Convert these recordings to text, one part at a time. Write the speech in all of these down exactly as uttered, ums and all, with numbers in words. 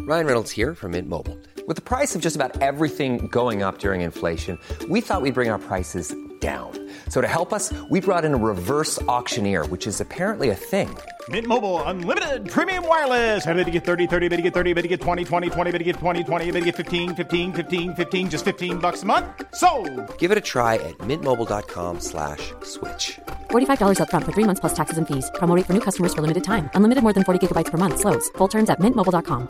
Ryan Reynolds here from Mint Mobile. With the price of just about everything going up during inflation, we thought we'd bring our prices down. So to help us, we brought in a reverse auctioneer, which is apparently a thing. Mint Mobile Unlimited Premium Wireless. How to get thirty, thirty, how to get thirty, how to get twenty, twenty, twenty, how to get twenty, twenty, how to get fifteen, fifteen, fifteen, fifteen, just fifteen bucks a month? Sold! Give it a try at mintmobile.com slash switch. forty-five dollars up front for three months plus taxes and fees. Promo rate for new customers for limited time. Unlimited more than forty gigabytes per month. Slows full terms at mint mobile dot com.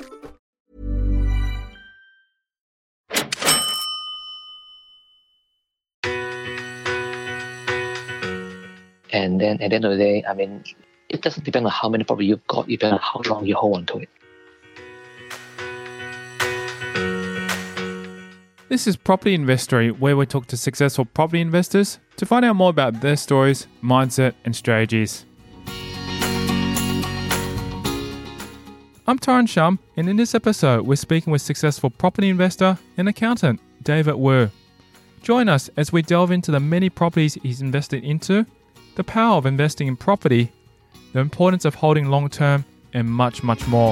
And then at the end of the day, I mean, it doesn't depend on how many property you've got, it depends on how long you hold on to it. This is Property Investory, where we talk to successful property investors to find out more about their stories, mindset, and strategies. I'm Torren Shum, and in this episode, we're speaking with successful property investor and accountant David Wu. Join us as we delve into the many properties he's invested into, the power of investing in property, the importance of holding long-term, and much, much more.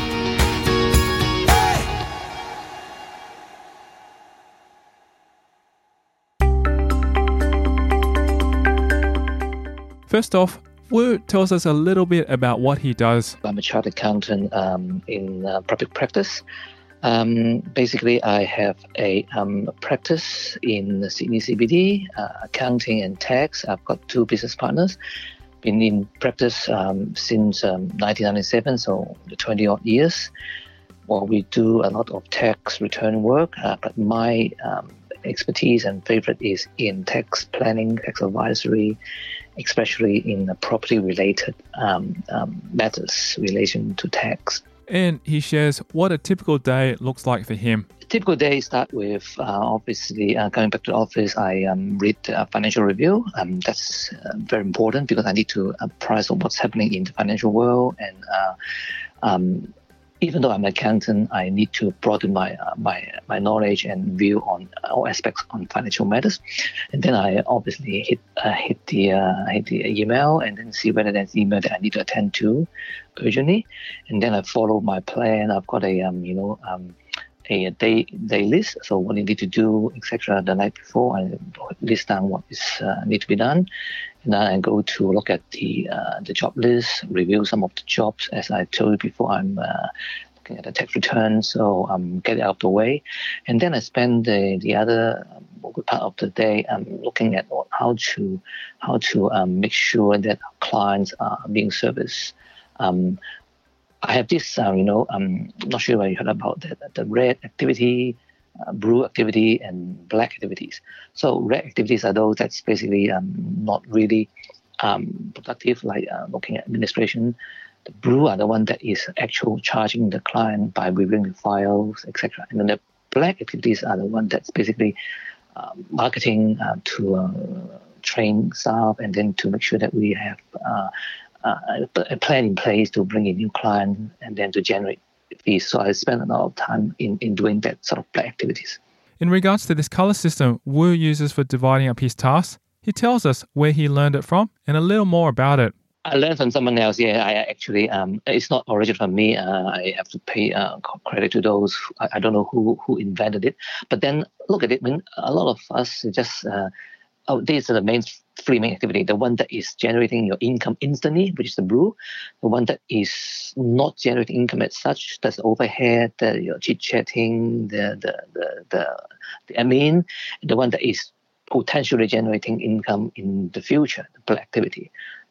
First off, Wu tells us a little bit about what he does. I'm a chartered accountant um, in uh, public practice. Um, basically, I have a um, practice in Sydney C B D, uh, accounting and tax. I've got two business partners. Been in practice um, since um, nineteen ninety-seven, so twenty odd years. Well, we do a lot of tax return work, uh, but my um, expertise and favorite is in tax planning, tax advisory, especially in the property-related um, um, matters relation to tax. And he shares what a typical day looks like for him. A typical day start with uh, obviously uh, coming back to the office. I um, read a financial review. Um, that's uh, very important because I need to apprise of what's happening in the financial world. And uh, um, even though I'm an accountant, I need to broaden my uh, my my knowledge and view on all aspects on financial matters. And then I obviously hit uh, hit the uh, hit the email and then see whether there's email that I need to attend to urgently. And then I follow my plan. I've got a um you know um a day day list. So what you need to do, et cetera. The night before, I list down what is uh, need to be done. And then I go to look at the uh, the job list, review some of the jobs. As I told you before, I'm uh, looking at the tax return, so um, get it out of the way. And then I spend the the other um, good part of the day um, looking at how to how to um, make sure that clients are being serviced. Um, I have this, uh, you know, I'm not sure whether you heard about the, the red activity, uh, blue activity, and black activities. So red activities are those that's basically um, not really um, productive, like uh, looking at administration. The blue are the one that is actual charging the client by reviewing the files, et cetera. And then the black activities are the one that's basically uh, marketing uh, to uh, train staff and then to make sure that we have uh, Uh, a plan in place to bring in new clients and then to generate fees. So I spend a lot of time in, in doing that sort of play activities. In regards to this color system Wu uses for dividing up his tasks, he tells us where he learned it from and a little more about it. I learned from someone else. Yeah, I actually, um, it's not original from me. Uh, I have to pay uh, credit to those. I, I don't know who, who invented it. But then look at it. I mean, a lot of us just, uh, oh, these are the main three main activity. The one that is generating your income instantly, which is the blue. The one that is not generating income as such, that's the overhead, the your chit-chatting, the the the the, the admin. The one that is potentially generating income in the future, the black activity.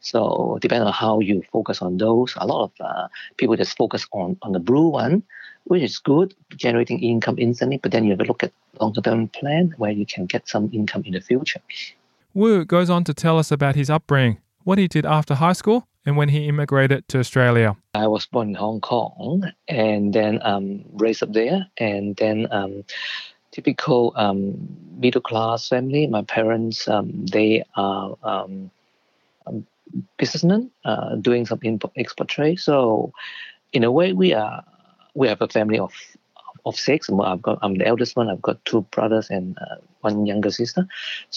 So depending on how you focus on those, a lot of uh, people just focus on, on the blue one, which is good, generating income instantly, but then you have to look at long-term plan where you can get some income in the future. Wu goes on to tell us about his upbringing, what he did after high school, and when he immigrated to Australia. I was born in Hong Kong and then um, raised up there, and then um, typical um, middle-class family. My parents, um, they are um, um, businessmen uh, doing some import-export trade. So in a way, we are we have a family of of six. I've got, I'm the eldest one. I've got two brothers and uh, one younger sister.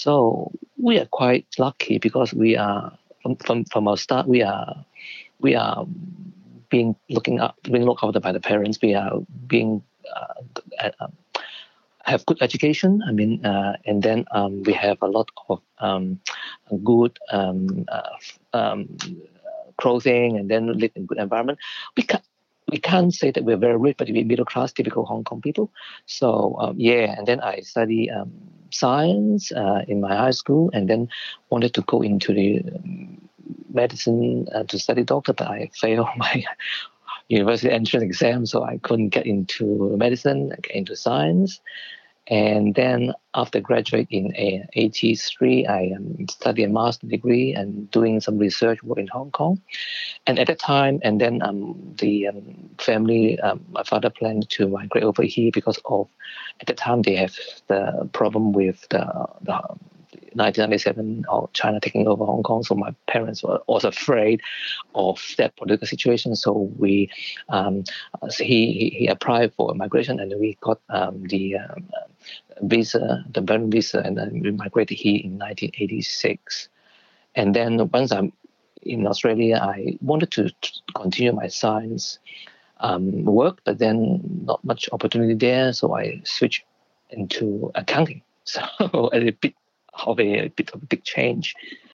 So we are quite lucky because we are from, from from our start. We are we are being looking up, being looked after by the parents, we are being uh, uh, have good education. I mean, uh, and then um, we have a lot of um, good um, uh, um, clothing, and then live in good environment. We can't we can't say that we're very rich, but we're middle class, typical Hong Kong people. So um, yeah, and then I study um, science uh, in my high school, and then wanted to go into the um, medicine uh, to study doctor, but I failed my university entrance exam, so I couldn't get into medicine, get into science. And then after graduating in eighty-three, I um, studied a master's degree and doing some research work in Hong Kong. And at that time, and then um, the um, family, um, my father planned to migrate over here because of, at the time, they have the problem with the, the nineteen ninety-seven or China taking over Hong Kong. So my parents were also afraid of that political situation. So we, um, so he, he he applied for migration, and we got um, the um, visa, the Berlin visa, and then we migrated here in nineteen eighty-six. And then once I'm in Australia, I wanted to continue my science um, work, but then not much opportunity there. So I switched into accounting. So a bit of a, a bit of a big change.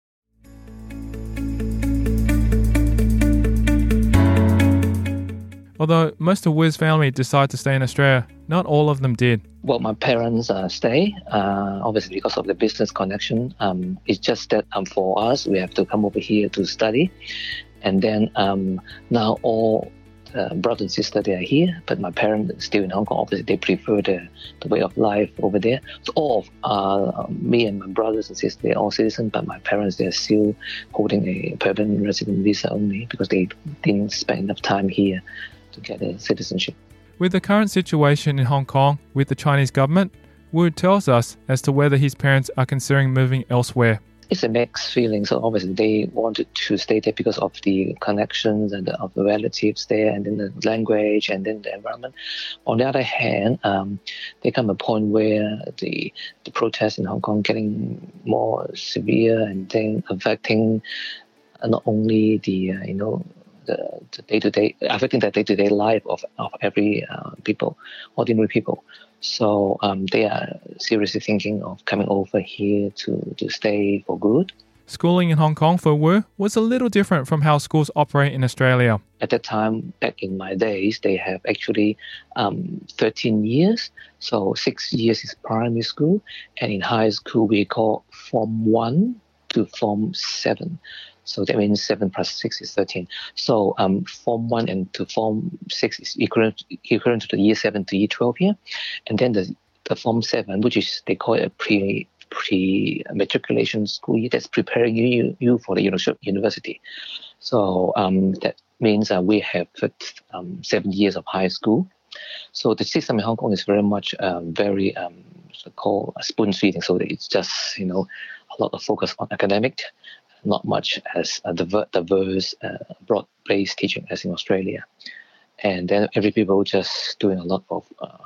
Although most of Wu's family decided to stay in Australia, not all of them did. Well, my parents uh, stay, uh, obviously because of the business connection. Um, it's just that um, for us, we have to come over here to study. And then um, now all uh, brothers and sisters, they are here, but my parents are still in Hong Kong. Obviously, they prefer the, the way of life over there. So all of uh, me and my brothers and sisters, they're all citizens, but my parents, they're still holding a permanent resident visa only because they didn't spend enough time here to get a citizenship. With the current situation in Hong Kong with the Chinese government, Wu tells us as to whether his parents are considering moving elsewhere. It's a mixed feeling. So obviously they wanted to stay there because of the connections and the, of the relatives there, and then the language, and then the environment. On the other hand, um, there come a point where the the protests in Hong Kong getting more severe, and then affecting not only the uh, you know. The, the day-to-day, affecting the day-to-day life of, of every uh, people, ordinary people. So um, they are seriously thinking of coming over here to, to stay for good. Schooling in Hong Kong for Wu was a little different from how schools operate in Australia. At that time, back in my days, they have actually um, thirteen years. So six years is primary school, and in high school we call Form one to Form seven. So that means seven plus six is thirteen. So um, Form one and to Form six is equivalent, equivalent to the Year seven to Year twelve here. And then the, the Form seven, which is, they call it a pre, pre-matriculation school year, that's preparing you, you for the university. So um, that means uh, we have um, seven years of high school. So the system in Hong Kong is very much um, very um, called spoon feeding. So it's just, you know, a lot of focus on academic, not much as a diverse, uh, broad-based teaching as in Australia. And then every people just doing a lot of uh,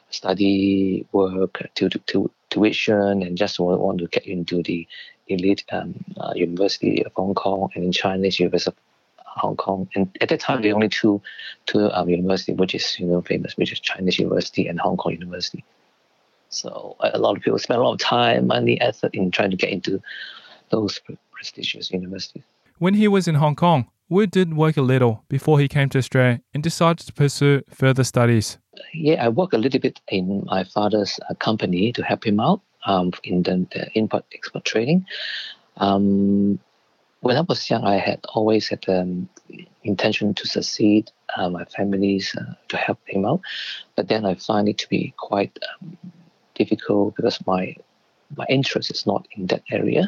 study work, to, to, to, tuition, and just want, want to get into the elite um, uh, University of Hong Kong, and in Chinese University of Hong Kong. And at that time, there were only two, two um, universities, which is, you know, famous, which is Chinese University and Hong Kong University. So a lot of people spend a lot of time, money, effort in trying to get into those prestigious universities. When he was in Hong Kong, Wu did work a little before he came to Australia and decided to pursue further studies. Yeah, I worked a little bit in my father's uh, company to help him out um, in the, the import-export trading. Um, when I was young, I had always had the um, intention to succeed uh, my families uh, to help him out. But then I find it to be quite um, difficult because my my interest is not in that area.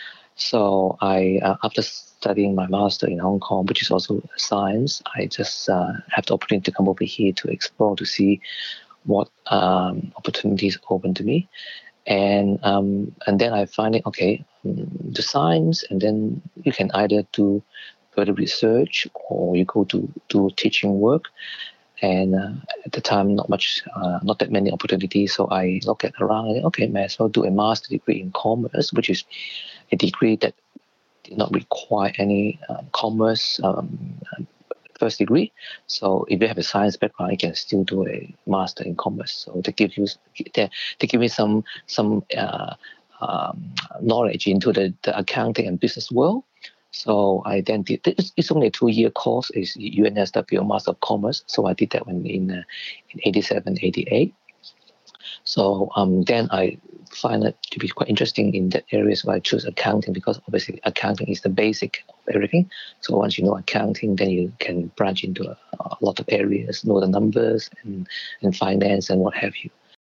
So I, uh, after studying my master in Hong Kong, which is also science, I just uh, have the opportunity to come over here to explore, to see what um, opportunities open to me. And um, and then I find it, okay, um, the science, and then you can either do further research or you go to do teaching work. And uh, at the time, not much, uh, not that many opportunities. So I look at around, and, okay, may as well do a master's degree in commerce, which is a degree that did not require any uh, commerce um, first degree. So if you have a science background, you can still do a master in commerce. So they give you they, they give me some some uh, um, knowledge into the, the accounting and business world. So I then did. It's, it's only a two-year course. It's U N S W Master of Commerce. So I did that when in uh, in eighty-seven, eighty-eight. So um, then I find it to be quite interesting in that area, so I choose accounting because obviously accounting is the basic of everything. So once you know accounting, then you can branch into a, a lot of areas, know the numbers and, and finance and what have you.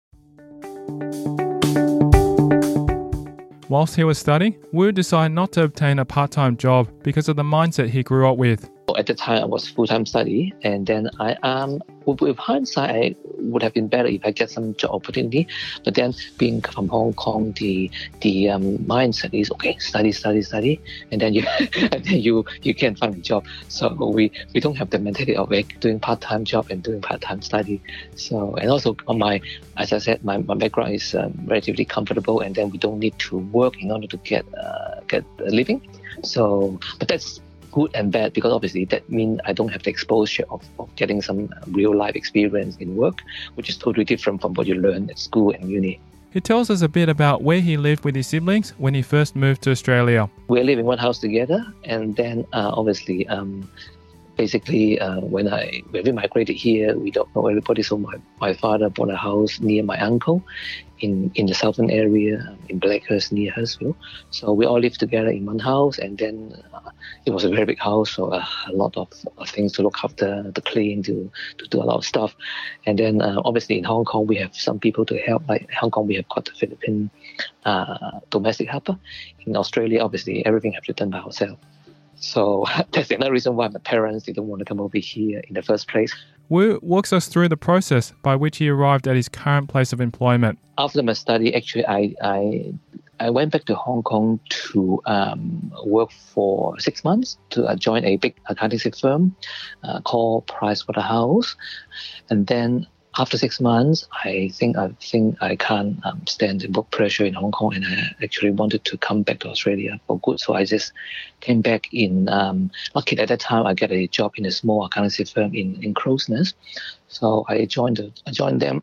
Whilst he was studying, Wu decided not to obtain a part-time job because of the mindset he grew up with. At the time, I was full-time study, and then I um with hindsight, I would have been better if I get some job opportunity. But then, being from Hong Kong, the the um, mindset is okay, study, study, study, and then you and then you you can't find a job. So we, we don't have the mentality of like, doing part-time job and doing part-time study. So and also on my as I said, my, my background is um, relatively comfortable, and then we don't need to work in order to get uh, get a living. So, but that's good and bad because obviously that means I don't have the exposure of, of getting some real life experience in work, which is totally different from what you learn at school and uni. He tells us a bit about where he lived with his siblings when he first moved to Australia. We live in one house together, and then uh, obviously um, basically uh, when I when we migrated here, we don't know everybody, so my, my father bought a house near my uncle in, in the southern area, um, in Blackhurst near Hurstville. So we all lived together in one house, and then uh, it was a very big house, so uh, a lot of uh, things to look after, to clean, to, to do a lot of stuff. And then uh, obviously in Hong Kong, we have some people to help. Like Hong Kong, we have got the Philippine uh, domestic helper. In Australia, obviously, everything has to be done by ourselves. So that's another reason why my parents didn't want to come over here in the first place. Wu walks us through the process by which he arrived at his current place of employment. After my study, actually, I I, I went back to Hong Kong to um, work for six months to uh, join a big accounting firm uh, called Pricewaterhouse. And then after six months, I think I think I can't um, stand the work pressure in Hong Kong, and I actually wanted to come back to Australia for good. So I just came back in. Um, luckily at that time, I got a job in a small accountancy firm in in Crows Nest. So I joined the, I joined them,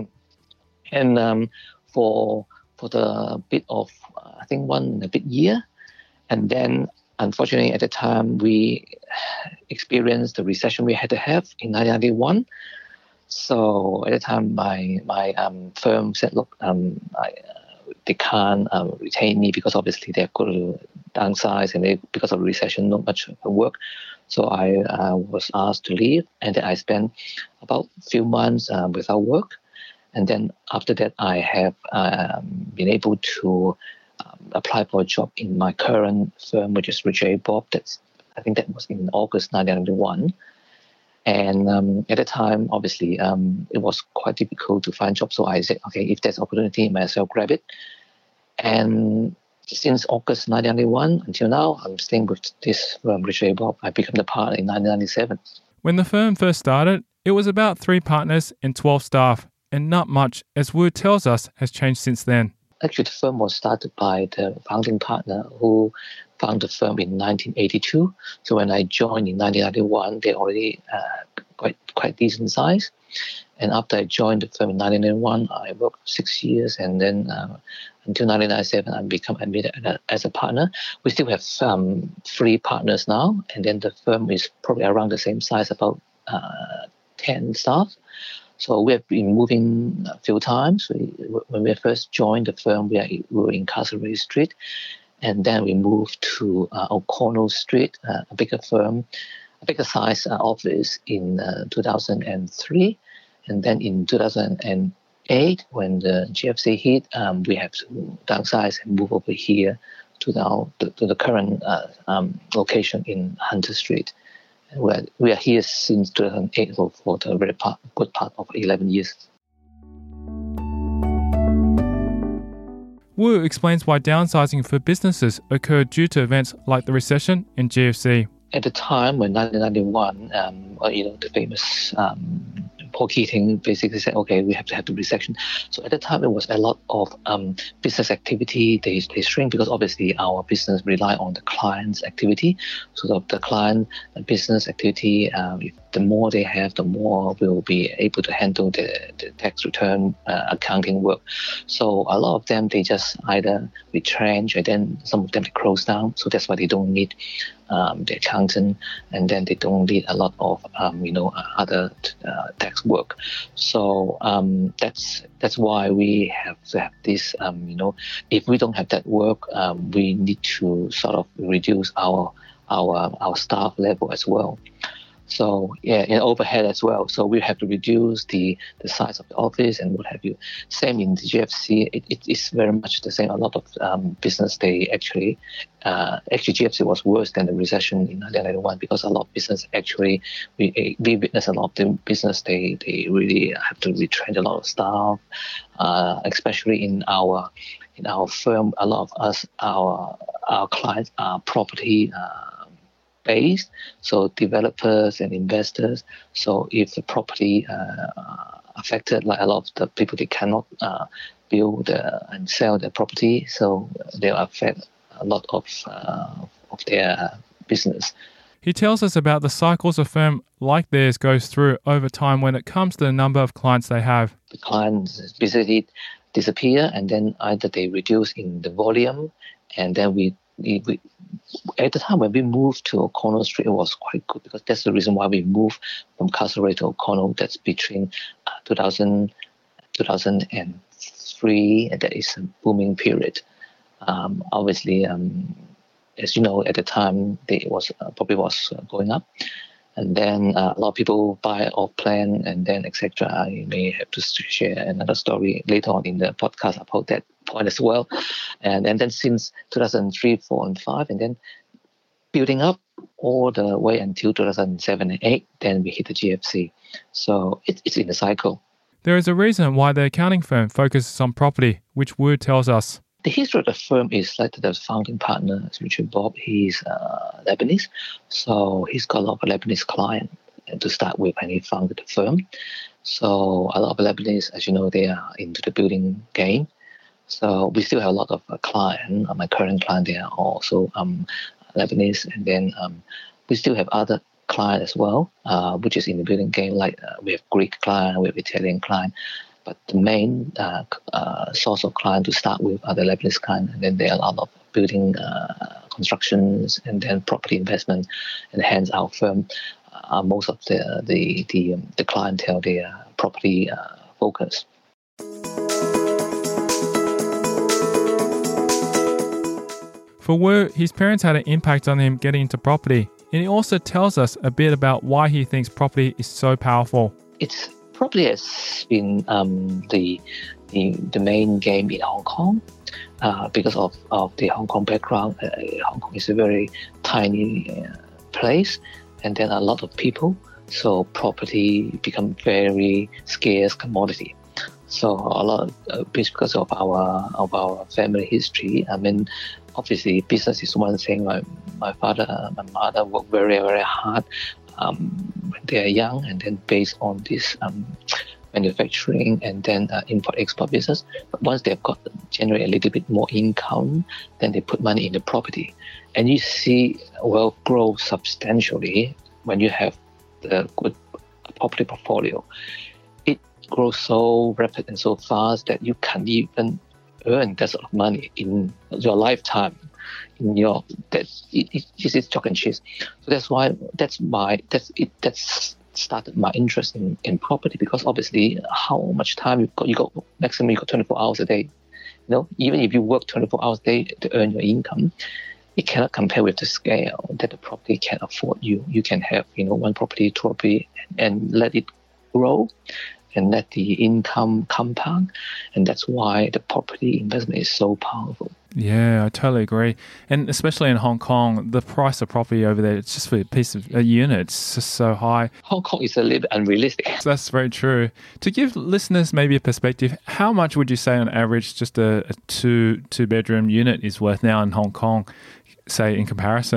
and um, for for the bit of uh, I think one and a bit year, and then unfortunately at the time we experienced the recession we had to have in nineteen ninety-one. So at the time, my my um, firm said, "Look, um, I, uh, they can't um, retain me because obviously they're going to downsize, and they, because of the recession, not much work." So I uh, was asked to leave, and then I spent about a few months um, without work. And then after that, I have um, been able to um, apply for a job in my current firm, which is Richard A. Bob. That's I think that was in August nineteen ninety-one. And um, at the time, obviously, um, it was quite difficult to find jobs. So I said, okay, if there's opportunity, I might as well grab it. And since August nineteen ninety-one until now, I'm staying with this firm, Richard A. Bob. I became the partner in nineteen ninety-seven. When the firm first started, it was about three partners and twelve staff, and not much, as Wu tells us, has changed since then. Actually, the firm was started by the founding partner who founded the firm in nineteen eighty-two. So when I joined in nineteen ninety-one, they already uh, quite quite decent size. And after I joined the firm in nineteen ninety-one, I worked six years, and then uh, until nineteen ninety-seven, I become admitted as a partner. We still have um, three partners now, and then the firm is probably around the same size, about uh, ten staff. So we have been moving a few times. We, when we first joined the firm, we, are, we were in Castlereagh Street, and then we moved to uh, O'Connell Street, uh, a bigger firm, a bigger size uh, office in uh, two thousand three. And then in two thousand eight, when the G F C hit, um, we have to downsize and move over here to the, to the current uh, um, location in Hunter Street. We are, we are here since two thousand eight, so for the very part, good part of eleven years. Wu explains why downsizing for businesses occurred due to events like the recession and G F C. At the time when nineteen ninety-one, um, you know, the famous um, Paul Keating basically said, okay, we have to have the recession. So at the time, it was a lot of um, business activity. They, they shrink because obviously our business rely on the client's activity. So the, the client business activity, um, if the more they have, the more we'll be able to handle the, the tax return uh, accounting work. So a lot of them, they just either retrench, and then some of them they close down. So that's why they don't need um, the accountant, and then they don't need a lot of um, you know other uh, tax work. So um, that's that's why we have to have this. Um, you know, if we don't have that work, um, we need to sort of reduce our our our staff level as well. So yeah, and overhead as well. So we have to reduce the, the size of the office and what have you. Same in the G F C, it, it is very much the same. A lot of um, business, they actually, uh, actually G F C was worse than the recession in nineteen ninety-one because a lot of business actually, we we witness a lot of the business, they, they really have to retrench a lot of staff, uh, especially in our in our firm. A lot of us, our our clients are property uh, based, so developers and investors. So if the property uh, affected, like a lot of the people, they cannot uh, build uh, and sell their property, so they'll affect a lot of uh, of their business. He tells us about the cycles a firm like theirs goes through over time when it comes to the number of clients they have. The clients basically disappear, and then either they reduce in the volume, and then we We, we, at the time when we moved to O'Connell Street, it was quite good because that's the reason why we moved from Castlereagh to O'Connell. That's between uh, two thousand, two thousand three, and that is a booming period. Um, obviously, um, as you know, at the time, they was uh, probably was uh, going up. And then uh, a lot of people buy off plan, and then et cetera. I may have to share another story later on in the podcast about that point as well. And and then since two thousand three, four, and five, and then building up all the way until two thousand seven and eight, then we hit the G F C. So it, it's in a cycle. There is a reason why the accounting firm focuses on property, which Wu tells us. The history of the firm is like the founding partner, Richard Bob. He's uh, Lebanese, so he's got a lot of Lebanese clients to start with, and he founded the firm. So a lot of Lebanese, as you know, they are into the building game. So we still have a lot of uh, clients. Uh, my current client, they are also um, Lebanese, and then um, we still have other clients as well, uh, which is in the building game. Like uh, we have Greek client, we have Italian client. But the main uh, uh, source of client to start with are the Lebanese client, and then there are a lot of building uh, constructions and then property investment, and hence our firm are uh, most of the the the, um, the clientele, they are property uh, focused. For Wu, his parents had an impact on him getting into property, and he also tells us a bit about why he thinks property is so powerful. It's Property has been um, the, the the main game in Hong Kong uh, because of, of the Hong Kong background. Uh, Hong Kong is a very tiny uh, place, and then a lot of people. So property become very scarce commodity. So a lot of, uh, because of our of our family history. I mean, obviously business is one thing. My my father, my mother worked very very hard. Um, when they are young, and then based on this um, manufacturing and then uh, import-export business. But once they've got generate a little bit more income, then they put money in the property. And you see wealth grow substantially when you have the good property portfolio. It grows so rapid and so fast that you can't even earn that sort of money in your lifetime. In your that it, it, it is chalk and cheese. So that's why that's my that's it that's started my interest in, in property, because obviously how much time you got you got maximum you got twenty-four hours a day. You know, even if you work twenty-four hours a day to earn your income, it cannot compare with the scale that the property can afford you. You can have, you know, one property, two property, and, and let it grow and let the income compound. And that's why the property investment is so powerful. Yeah, I totally agree. And especially in Hong Kong, the price of property over there, it's just for a piece of a unit, it's just so high. Hong Kong is a little bit unrealistic. That's very true. To give listeners maybe a perspective, how much would you say on average just a, a two, two bedroom unit is worth now in Hong Kong, say in comparison?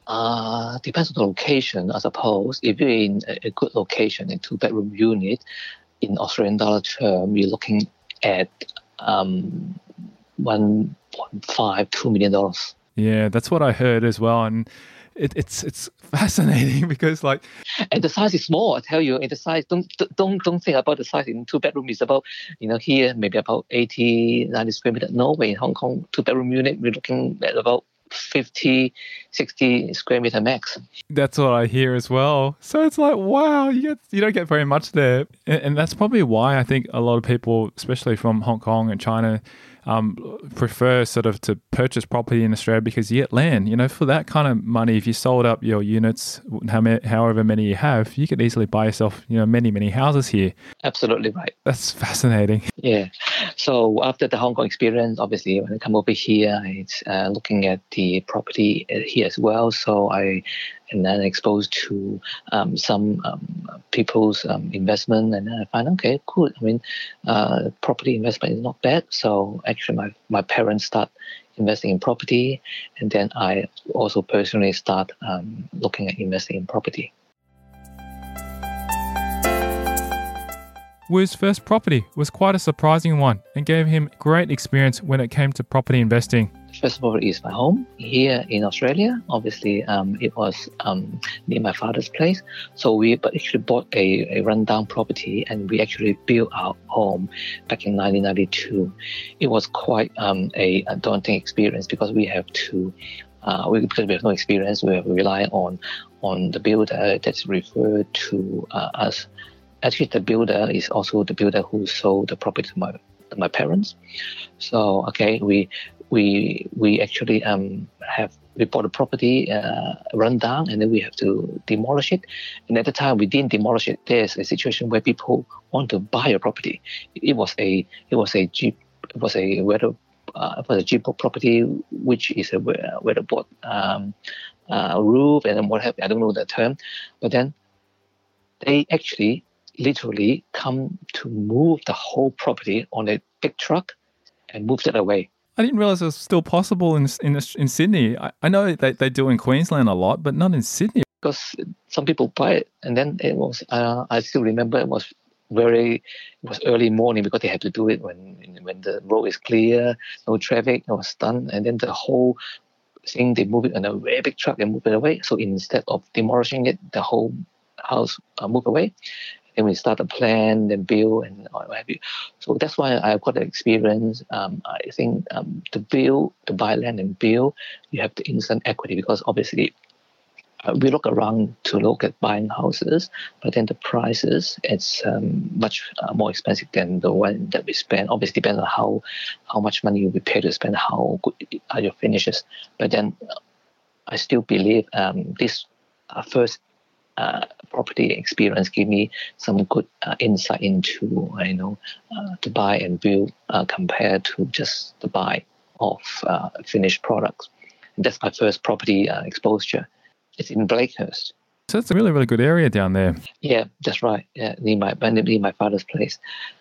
Uh, depends on the location, I suppose. If you're in a, a good location, a two-bedroom unit, in Australian dollar term, you're looking at um, one point five, two million dollars. Yeah, that's what I heard as well. And it, it's it's fascinating because like... And the size is small, I tell you. And the size, don't don't don't think about the size in two-bedroom. It's about, you know, here, maybe about eighty, ninety square meters. No way, in Hong Kong, two-bedroom unit, we're looking at about fifty, sixty square meter max. That's what I hear as well. So it's like, wow, you get you don't get very much there. And, and that's probably why I think a lot of people, especially from Hong Kong and China, um, prefer sort of to purchase property in Australia because you get land. You know, for that kind of money, if you sold up your units, however many you have, you could easily buy yourself, you know, many, many houses here. Absolutely right. That's fascinating. Yeah. So after the Hong Kong experience, obviously, when I come over here, it's uh, looking at the property here as well. So I and then exposed to um, some um, people's um, investment, and then I find, okay, cool. I mean, uh, property investment is not bad. So actually, my, my parents start investing in property, and then I also personally start um, looking at investing in property. Wu's first property was quite a surprising one and gave him great experience when it came to property investing. First of all, is my home here in Australia. Obviously, um, it was um, near my father's place. So we but actually bought a, a rundown property, and we actually built our home back in nineteen ninety-two. It was quite um, a, a daunting experience because we have to, uh, we, because we have no experience, we have to rely on, on the builder that's referred to uh, us. Actually, the builder is also the builder who sold the property to my to my parents. So, okay, we we we actually um have we bought the property uh, run down, and then we have to demolish it. And at the time, we didn't demolish it. There's a situation where people want to buy a property. It was a it was a Jeep it was a weather uh, it was a Jeep property, which is a weatherboard um, uh, roof and then what have I don't know the term, but then they actually literally come to move the whole property on a big truck and moved it away. I didn't realize it was still possible in in, in Sydney. I, I know they, they do in Queensland a lot, but not in Sydney. Because some people buy it, and then it was, uh, I still remember it was very, it was early morning because they had to do it when when the road is clear, no traffic, it was done, and then the whole thing, they move it on a very big truck and move it away. So instead of demolishing it, the whole house uh, moved away. Then we start a plan, then build, and what have you. So that's why I've got the experience. Um, I think um, to build, to buy land and build, you have the instant equity because obviously uh, we look around to look at buying houses, but then the prices, it's um, much uh, more expensive than the one that we spend. Obviously, depends on how, how much money you'll be paid to spend, how good are your finishes. But then uh, I still believe um, this uh, first Uh, property experience give me some good uh, insight into uh, you know uh, to buy and build uh, compared to just the buy of uh, finished products. And that's my first property uh, exposure. It's in Blakehurst. So it's a really really good area down there. Yeah, that's right. Yeah, near my near my father's place.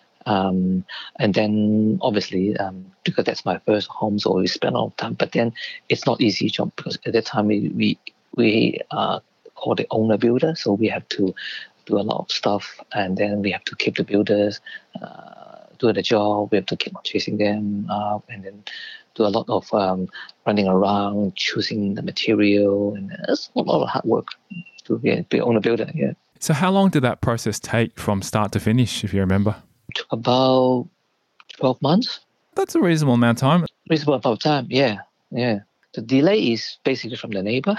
Um, and then obviously um, because that's my first home, so we spend a lot of time. But then it's not easy job because at that time we we we uh, called the owner builder, so we have to do a lot of stuff, and then we have to keep the builders uh, do the job. We have to keep on chasing them up, and then do a lot of um, running around, choosing the material, and it's a lot of hard work to be an owner builder. Yeah. So how long did that process take from start to finish, if you remember? It took about twelve months. That's a reasonable amount of time. Reasonable amount of time, yeah, yeah. The delay is basically from the neighbor.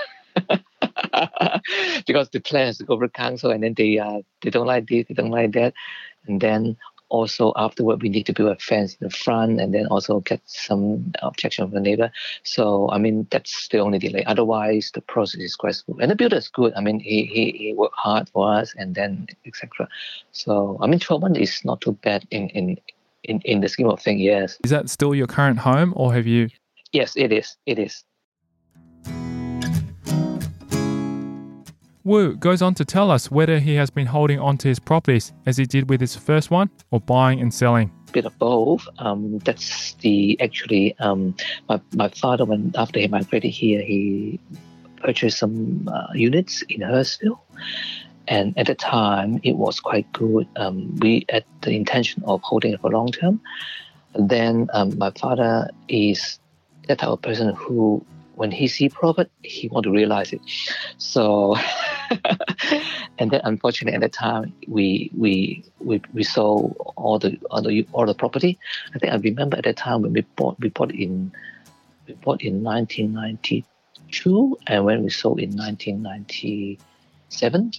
Because the plan is to go over council, and then they uh, they don't like this, they don't like that, and then also afterward we need to build a fence in the front, and then also get some objection from the neighbor. So I mean that's the only delay. Otherwise the process is quite smooth, and the builder is good. I mean he he, he worked hard for us, and then et cetera. So I mean twelve months is not too bad in in in in the scheme of things. Yes. Is that still your current home, or have you? Yes, it is. It is. Wu goes on to tell us whether he has been holding on to his properties as he did with his first one, or buying and selling. Bit of both. Um, that's the actually um, my my father, when after he migrated here, he purchased some uh, units in Hurstville. And at the time, it was quite good. Um, we had the intention of holding it for long term. And then um, my father is that type of person who, when he see profit, he want to realize it. So, and then unfortunately at that time, we we we we sold all the all the all the property. I think I remember at that time when we bought we bought in we bought in nineteen ninety-two, and when we sold in nineteen ninety-seven.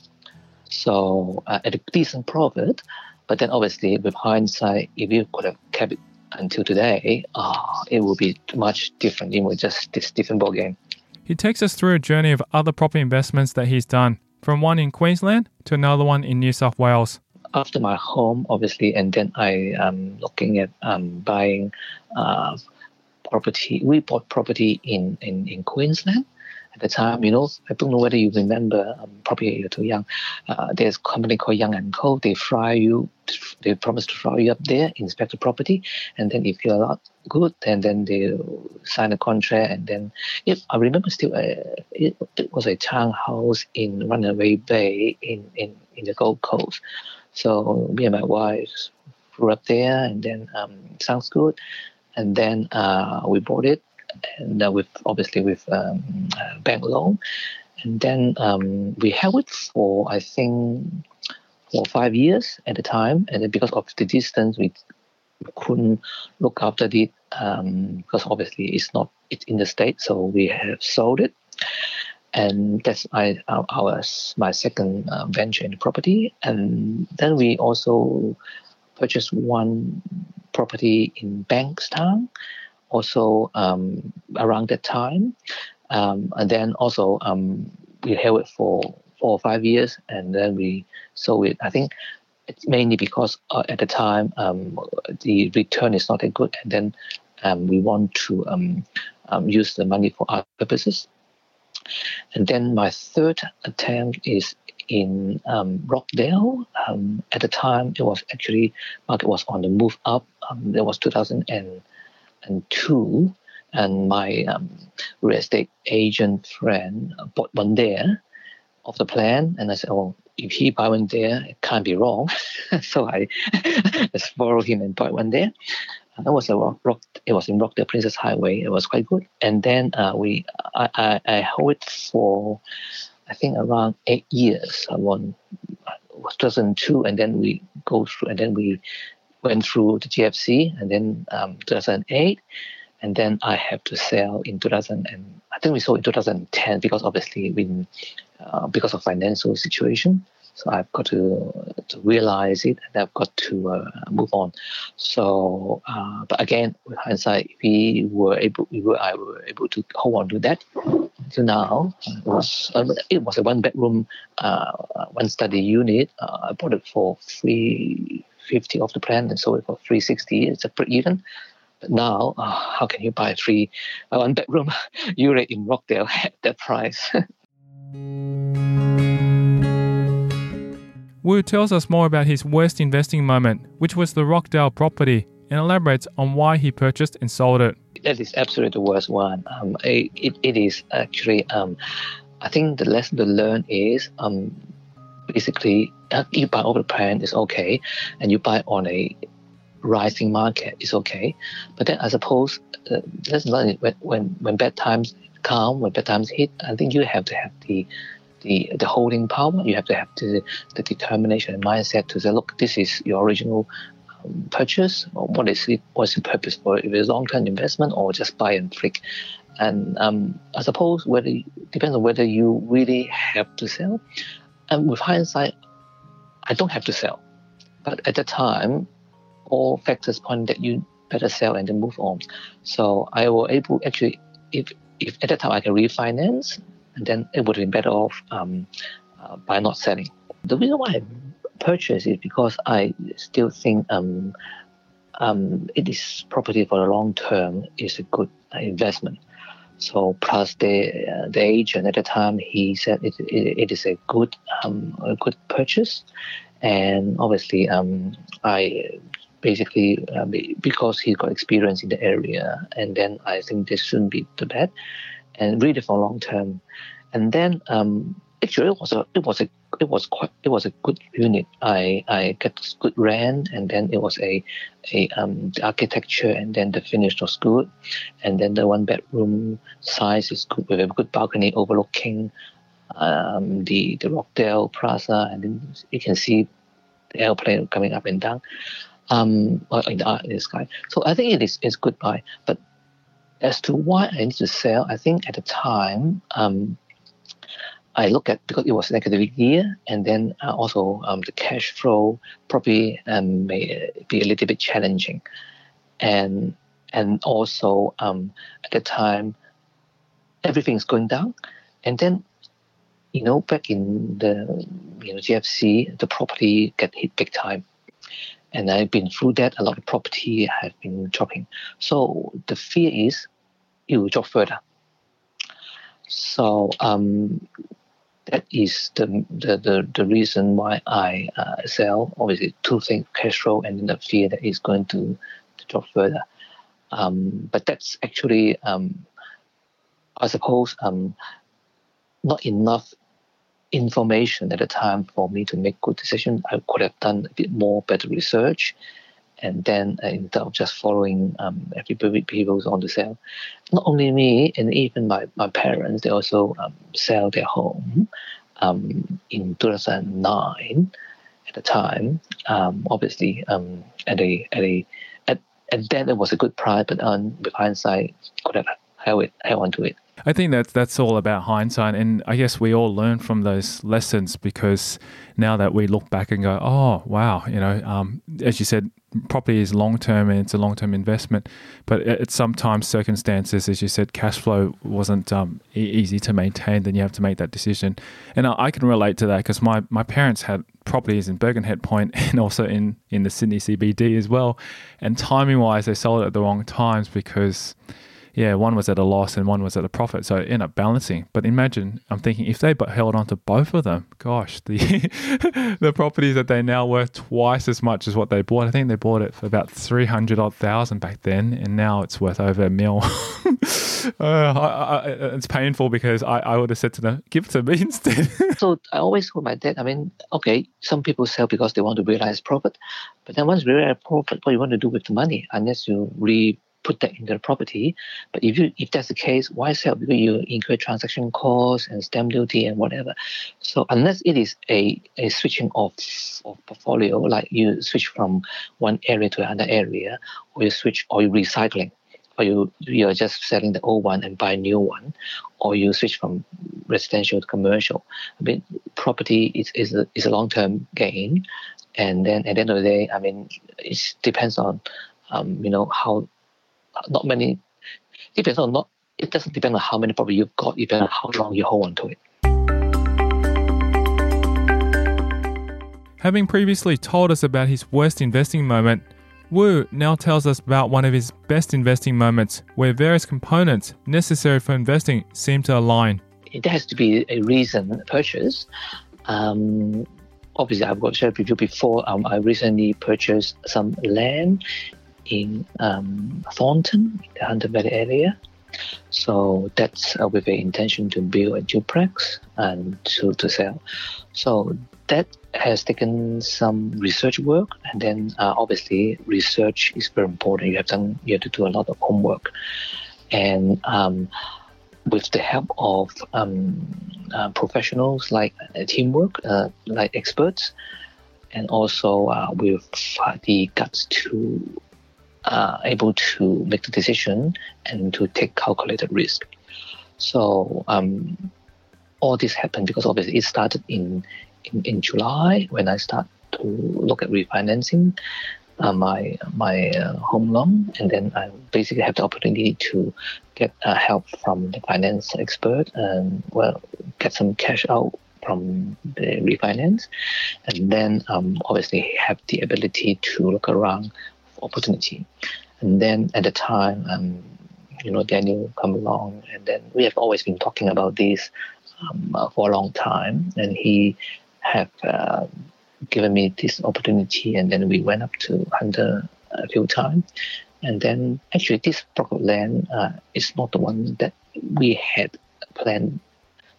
So uh, at a decent profit, but then obviously with hindsight, if you could have kept it until today, oh, it would be much different. It was just this different ballgame. He takes us through a journey of other property investments that he's done, from one in Queensland to another one in New South Wales. After my home, obviously, and then I am looking at um, buying uh, property. We bought property in, in, in Queensland. At the time, you know, I don't know whether you remember, um, probably you're too young. Uh, there's a company called Young and Co. They fly you, they promise to fly you up there, inspect the property, and then if you're not good, then then they sign a contract, and then if I remember still, uh, it, it was a townhouse in Runaway Bay in, in, in the Gold Coast. So me and my wife flew up there, and then um, sounds good, and then uh, we bought it. And uh, with obviously with um, uh, bank loan, and then um, we held it for I think for five years at the time, and then because of the distance, we couldn't look after it um, because obviously it's not it's in the state, so we have sold it, and that's my our, our my second uh, venture in the property, and then we also purchased one property in Bankstown. Also, um, around that time, um, and then also um, we held it for four or five years, and then we sold it. I think it's mainly because uh, at the time um, the return is not that good, and then um, we want to um, um, use the money for other purposes. And then my third attempt is in um, Rockdale. Um, at the time, it was actually market was on the move up. Um, there was two thousand and and two, and my um, real estate agent friend bought one there of the plan, and I said, oh, if he buy one there, it can't be wrong. So I just borrowed him and bought one there. And that was a rock, rock. It was in Rockdale Princess Highway. It was quite good. And then uh, we, I, I, I held it for, I think around eight years. I won two thousand two, and then we go through, and then we went through the G F C, and then um, two thousand eight, and then I have to sell in two thousand, and I think we sold in two thousand ten because obviously we, uh, because of financial situation, so I've got to to realize it, and I've got to uh, move on. So, uh, but again, with hindsight, we were able, we were, I were able to hold on to that until now. It was uh, it was a one bedroom, uh, one study unit. Uh, I bought it for free. fifty of the plan and sold it for three sixty. It's a pretty even. But now, uh, how can you buy a three uh, one bedroom unit in Rockdale at that price? Wu tells us more about his worst investing moment, which was the Rockdale property, and elaborates on why he purchased and sold it. That is absolutely the worst one. Um, it, it, it is actually, um, I think the lesson to learn is um, basically, uh, you buy over the plan is okay, and you buy on a rising market is okay. But then I suppose uh, let's learn it when, when when bad times come, when bad times hit. I think you have to have the the the holding power. You have to have the the determination and mindset to say, look, this is your original um, purchase. Or what is it? What's the purpose for it? If it's long term investment or just buy and flick. And um, I suppose whether depends on whether you really have to sell. And with hindsight, I don't have to sell. But at the time, all factors point that you better sell and then move on. So I was able, actually, if if at that time I can refinance, and then it would have been better off um, uh, by not selling. The reason why I purchased is because I still think um, um, it is property for the long term is a good uh, investment. So plus the uh, the agent at the time, he said it it, it is a good um, a good purchase, and obviously um, I basically uh, because he got experience in the area, and then I think this shouldn't be too bad, and really for long term, And then um, actually it was a it was a it was quite it was a good unit. I I got good rent, and then it was a a um the architecture, and then the finish was good, and then the one bedroom size is good with a good balcony overlooking um the the Rockdale Plaza, and then you can see the airplane coming up and down um in the, in the sky. So I think it is it's good buy. But as to why I need to sell, I think at the time um. I look at, because it was a negative year, and then uh, also um, the cash flow probably um, may be a little bit challenging, and and also um, at the time everything is going down, and then you know back in the you know G F C, the property get hit big time, and I've been through that. A lot of property have been dropping, so the fear is it will drop further. So um, that is the, the, the, the reason why I uh, sell. Obviously, two things: cash flow and then the fear that it's going to, to drop further. Um, but that's actually, um, I suppose, um, not enough information at the time for me to make good decisions. I could have done a bit more better research, and then uh, instead of just following um, everybody people's on the sale. Not only me, and even my, my parents, they also um, sell their home um, in two thousand nine at the time. Um, obviously, um, at a at a at, at then it was a good price, but on with hindsight, could have held it held on to it. I think that's that's all about hindsight, and I guess we all learn from those lessons, because now that we look back and go, oh wow, you know, um, as you said, property is long term and it's a long term investment, but at sometimes circumstances, as you said, cash flow wasn't um, e- easy to maintain. Then you have to make that decision, and I, I can relate to that because my, my parents had properties in Bergenhead Point and also in in the Sydney C B D as well, and timing wise, they sold it at the wrong times because. Yeah, one was at a loss and one was at a profit, so it ended up balancing. But imagine, I'm thinking, if they held on to both of them, gosh, the the properties that they now worth twice as much as what they bought. I think they bought it for about three hundred odd thousand back then, and now it's worth over a mil. uh, I, I, it's painful because I, I would have said to them, give it to me instead. So I always told my dad, I mean, okay, some people sell because they want to realize profit, but then once you realize profit, what you want to do with the money, unless you really put that into the property. But if you if that's the case, why sell? Because you incur transaction costs and stamp duty and whatever. So unless it is a, a switching of, of portfolio, like you switch from one area to another area, or you switch, or you recycling, or you you're just selling the old one and buy a new one, or you switch from residential to commercial. I mean, property is is a, is a long term gain, and then at the end of the day, I mean, it depends on um, you know how. Not many. Depends on not. It doesn't depend on how many property you've got. It depends on how long you hold on to it. Having previously told us about his worst investing moment, Wu now tells us about one of his best investing moments, where various components necessary for investing seem to align. It has to be a recent purchase. Um, obviously, I've got shared with you before. Um, I recently purchased some land in um, Thornton, the Hunter Valley area. So that's uh, with the intention to build a duplex and to, to sell. So that has taken some research work, and then uh, obviously research is very important. You have done, you have to do a lot of homework, and um, with the help of um, uh, professionals like uh, teamwork, uh, like experts, and also uh, with uh, the guts to Uh, able to make the decision and to take calculated risk. So um, all this happened because obviously it started in, in, in July when I started to look at refinancing uh, my my uh, home loan, and then I basically have the opportunity to get uh, help from the finance expert and well get some cash out from the refinance, and then um, obviously have the ability to look around opportunity. And then at the time, um, you know, Daniel come along, and then we have always been talking about this um, uh, for a long time, and he have uh, given me this opportunity, and then we went up to Hunter a few times, and then actually this block of land uh, is not the one that we had planned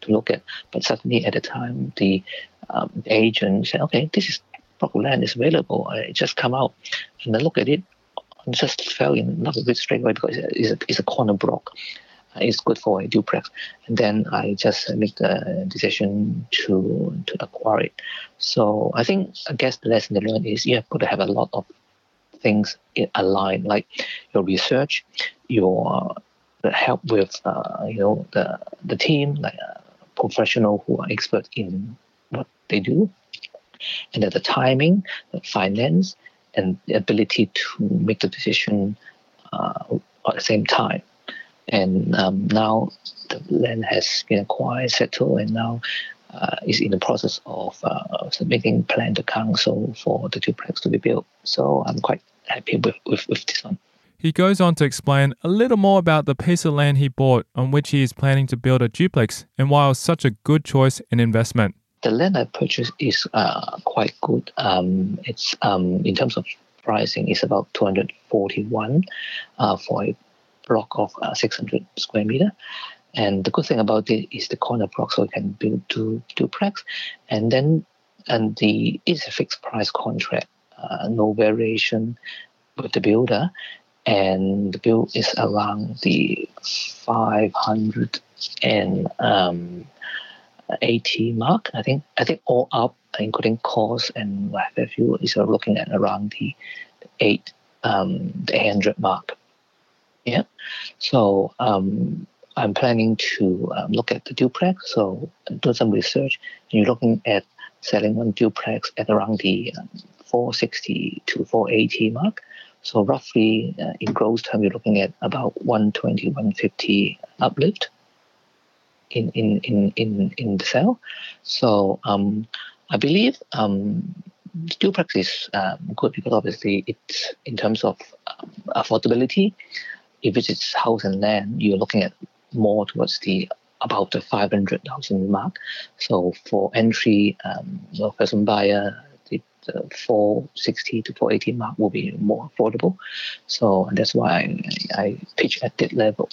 to look at. But suddenly at the time, the, um, the agent said, okay, this is proper land is available. It just come out. And I look at it, and just fell in love with it straight away because it's a, it's a corner block. It's good for a duplex. And then I just make the decision to to acquire it. So I think, I guess the lesson to learn is you have got to have a lot of things aligned, like your research, your the help with uh, you know the the team, like a professional who are expert in what they do, and at the timing, the finance, and the ability to make the decision uh, at the same time. And um, now the land has been acquired, settled, and now uh, is in the process of uh, submitting plan to council for the duplex to be built. So I'm quite happy with, with, with this one. He goes on to explain a little more about the piece of land he bought on which he is planning to build a duplex and why it was such a good choice in investment. The land I purchased is uh, quite good. Um, it's um, in terms of pricing, it's about two hundred forty-one uh, for a block of uh, six hundred square meter. And the good thing about it is the corner block, so you can build two duplex. And then and the it's a fixed price contract, uh, no variation with the builder. And the bill is around the five hundred eighty mark. I think I think all up, including costs and what have you, is looking at around the eight um the eight hundred mark. Yeah. So um I'm planning to um, look at the duplex. So do some research. And you're looking at selling one duplex at around the um, four sixty to four eighty mark. So roughly uh, in gross term, you're looking at about one twenty, one fifty uplift in in in in, in the sale. So um, I believe um, duplex is um, good because obviously it's in terms of um, affordability. If it's house and land, you're looking at more towards the about the five hundred thousand mark. So for entry, um, well, person buyer, the, the four sixty to four eighty mark will be more affordable. So and that's why I, I pitch at that level.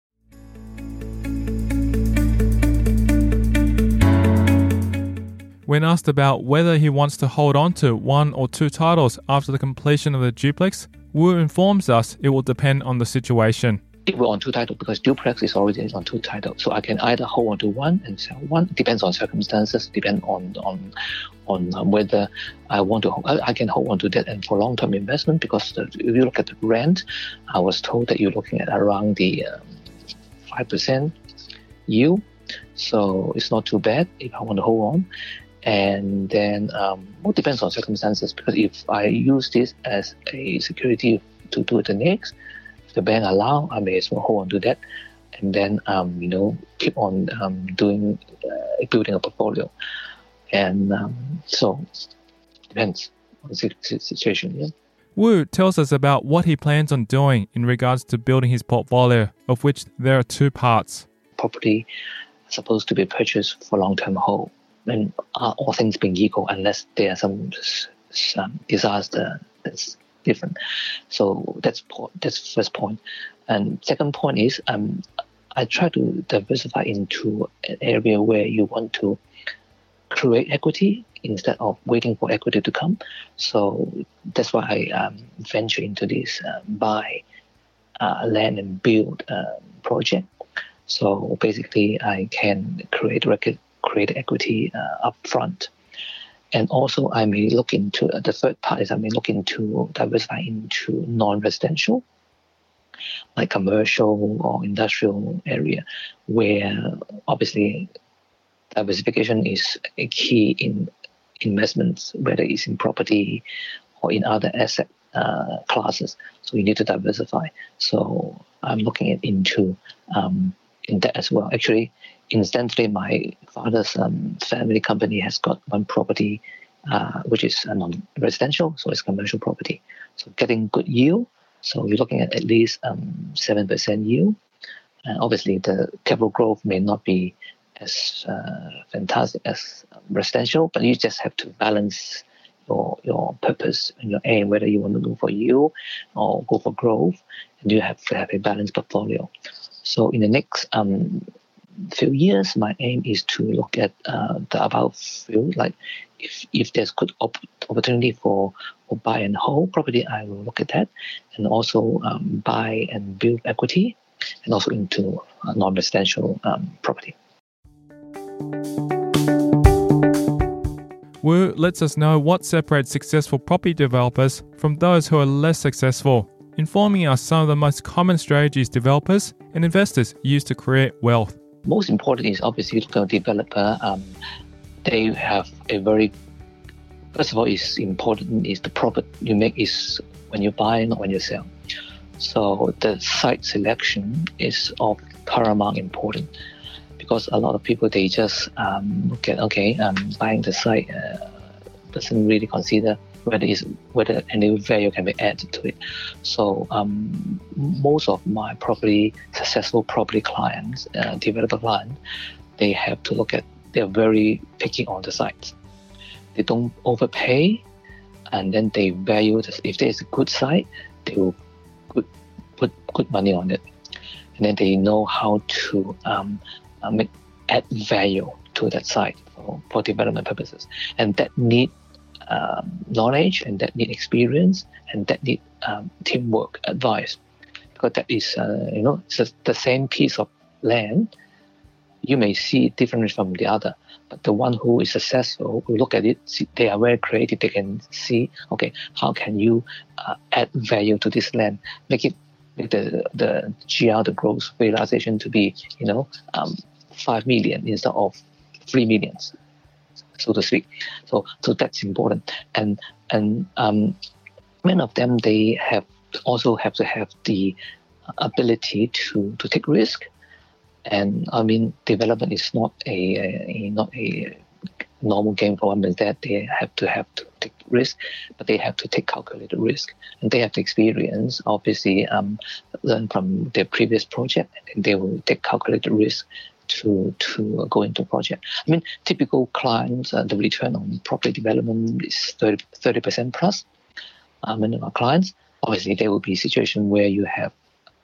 When asked about whether he wants to hold on to one or two titles after the completion of the duplex, Wu informs us it will depend on the situation. It will on two titles because duplex is already on two titles. So I can either hold on to one and sell one. It depends on circumstances, depend on on on um, whether I want to. I, I can hold on to that and for long-term investment because the, if you look at the rent, I was told that you're looking at around the um, five percent yield. So it's not too bad if I want to hold on. And then um, it depends on circumstances because if I use this as a security to do the next, if the bank allow, I may as well hold on to that, and then um, you know keep on um, doing uh, building a portfolio. And um, so depends on the situation. Yeah. Wu tells us about what he plans on doing in regards to building his portfolio, of which there are two parts. Property is supposed to be purchased for long-term hold. And uh, all things being equal, unless there are some, some disaster that's different. So that's that's first point. And second point is um, I try to diversify into an area where you want to create equity instead of waiting for equity to come. So that's why I um, venture into this uh, buy uh, land and build uh, project. So basically, I can create record. create equity uh, up front. And also I may look into, uh, the third part is I may look into diversify into non-residential, like commercial or industrial area, where obviously diversification is a key in investments, whether it's in property or in other asset uh, classes. So you need to diversify. So I'm looking at into um, in that as well. Actually, incidentally, my father's um, family company has got one property, uh, which is a non-residential, so it's commercial property. So getting good yield. So you're looking at at least um, seven percent yield. And obviously, the capital growth may not be as uh, fantastic as residential, but you just have to balance your your purpose and your aim, whether you want to go for yield or go for growth, and you have to have a balanced portfolio. So in the next um, few years, my aim is to look at uh, the above field. Like if if there's good op- opportunity for, for buy and hold property, I will look at that, and also um, buy and build equity, and also into uh, non-residential um, property. Wu lets us know what separates successful property developers from those who are less successful, informing us some of the most common strategies developers and investors use to create wealth. Most important is obviously the developer. Um, they have a very, first of all, is important is the profit you make is when you buy, not when you sell. So the site selection is of paramount importance, because a lot of people, they just um, look at, okay, um, buying the site uh, doesn't really consider whether is whether any value can be added to it. So um, most of my property successful property clients, uh, developer clients, they have to look at, they're very picky on the sites. They don't overpay, and then they value this. If there's a good site, they will put put good money on it, and then they know how to um, uh, make add value to that site for, for development purposes, and that need Um, knowledge, and that need experience, and that need um, teamwork, advice, because that is, uh, you know, it's just the same piece of land. You may see it differently from the other, but the one who is successful will look at it. See, they are very creative. They can see, okay, how can you uh, add value to this land, make it, make the the G R, the gross realization, to be, you know, um, five million instead of three millions, so to speak. So so that's important. And and um, many of them, they have also have to have the ability to, to take risk. And I mean, development is not a, a not a normal game for them. Is that they have to have to take risk, but they have to take calculated risk, and they have the experience. Obviously, um, learn from their previous project, and they will take calculated risk to to go into project. I mean, typical clients, uh, the return on property development is thirty percent plus. Uh, many of our clients, obviously, there will be a situation where you have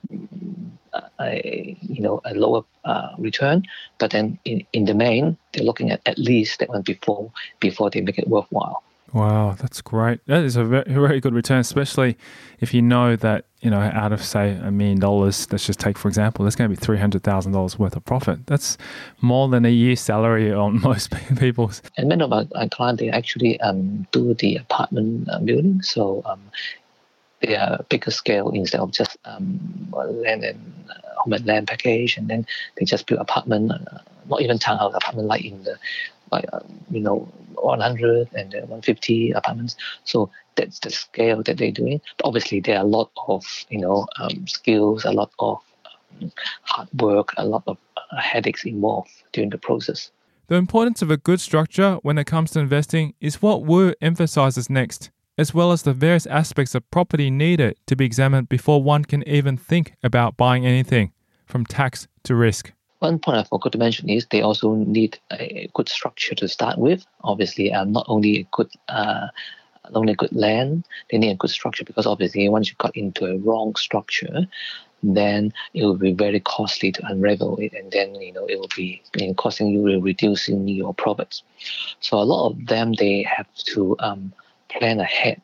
a you know a lower uh, return, but then in, in the main, they're looking at at least that one before before they make it worthwhile. Wow, that's great. That is a very, very good return, especially if you know that, you know, out of, say, a million dollars, let's just take, for example, there's going to be three hundred thousand dollars worth of profit. That's more than a year's salary on most people's. And many of our, our clients, they actually um, do the apartment uh, building. So um, they are bigger scale instead of just um, land and uh, home and land package, and then they just build apartment, uh, not even townhouse apartment like in the, like, uh, you know, one hundred and one hundred fifty apartments. So that's the scale that they're doing. But obviously, there are a lot of, you know, um, skills, a lot of um, hard work, a lot of uh, headaches involved during the process. The importance of a good structure when it comes to investing is what Wu emphasizes next, as well as the various aspects of property needed to be examined before one can even think about buying anything, from tax to risk. One point I forgot to mention is they also need a good structure to start with. Obviously, um, not only a good, uh, not only good land, they need a good structure, because obviously once you got into a wrong structure, then it will be very costly to unravel it, and then you know it will be you know, costing you, reducing your profits. So a lot of them, they have to um, plan ahead.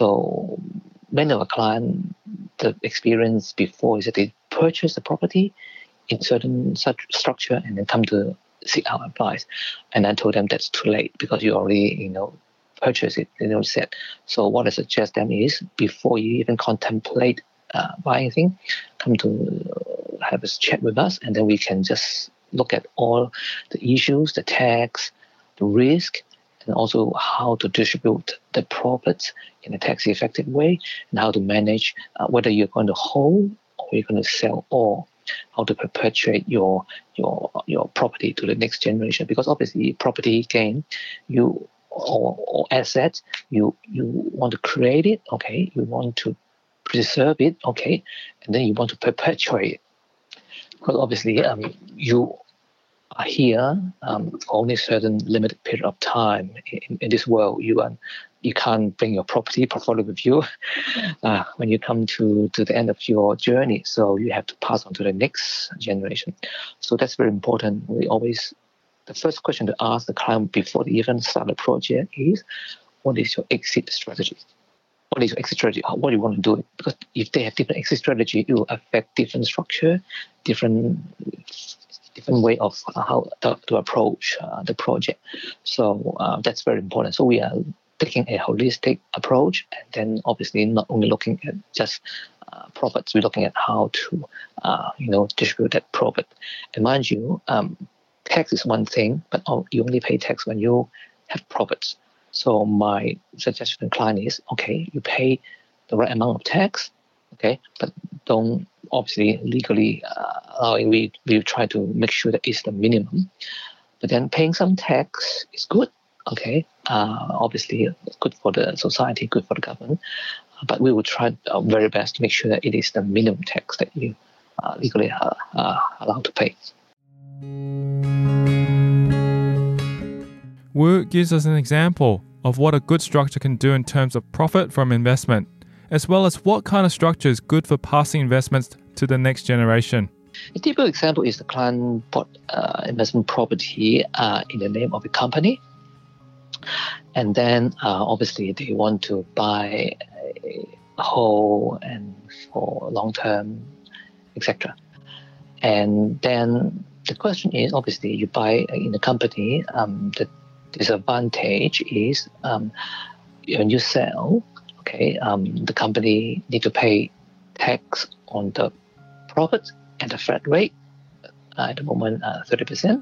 So many of our clients, the experience before is that they purchase the property in certain such structure and then come to seek our advice. And I told them that's too late, because you already, you know, purchase it, you know, set. So what I suggest them is, before you even contemplate uh, buying anything, come to have a chat with us, and then we can just look at all the issues, the tax, the risk, and also how to distribute the profits in a tax effective way, and how to manage uh, whether you're going to hold or you're going to sell, or how to perpetuate your your your property to the next generation. Because obviously, property gain, you or, or assets, you you want to create it, okay. You want to preserve it, okay, and then you want to perpetuate it. Because obviously, um, you are here um, for only a certain limited period of time. In, in this world, you are, you can't bring your property portfolio with you uh, when you come to, to the end of your journey. So you have to pass on to the next generation. So that's very important. We always, the first question to ask the client before they even start the project is, what is your exit strategy? What is your exit strategy? What do you want to do? Because if they have different exit strategy, it will affect different structure, different different way of how to, to approach uh, the project. So uh, that's very important. So we are taking a holistic approach, and then obviously not only looking at just uh, profits, we're looking at how to uh, you know distribute that profit. And mind you, um, tax is one thing, but you only pay tax when you have profits. So my suggestion to the client is, okay, you pay the right amount of tax, okay, but don't obviously legally, uh, we, we try to make sure that it's the minimum. But then paying some tax is good, okay, uh, obviously good for the society, good for the government, but we will try our very best to make sure that it is the minimum tax that you uh, legally are uh, allowed to pay. Wu gives us an example of what a good structure can do in terms of profit from investment, as well as what kind of structure is good for passing investments to the next generation. A typical example is the client bought uh, investment property uh, in the name of a company, and then uh, obviously they want to buy a whole and for long term, et cetera. And then the question is, obviously, you buy in the company, um, the disadvantage is um, when you sell, okay, um, the company need to pay tax on the profit at the flat rate, uh, at the moment uh, thirty percent.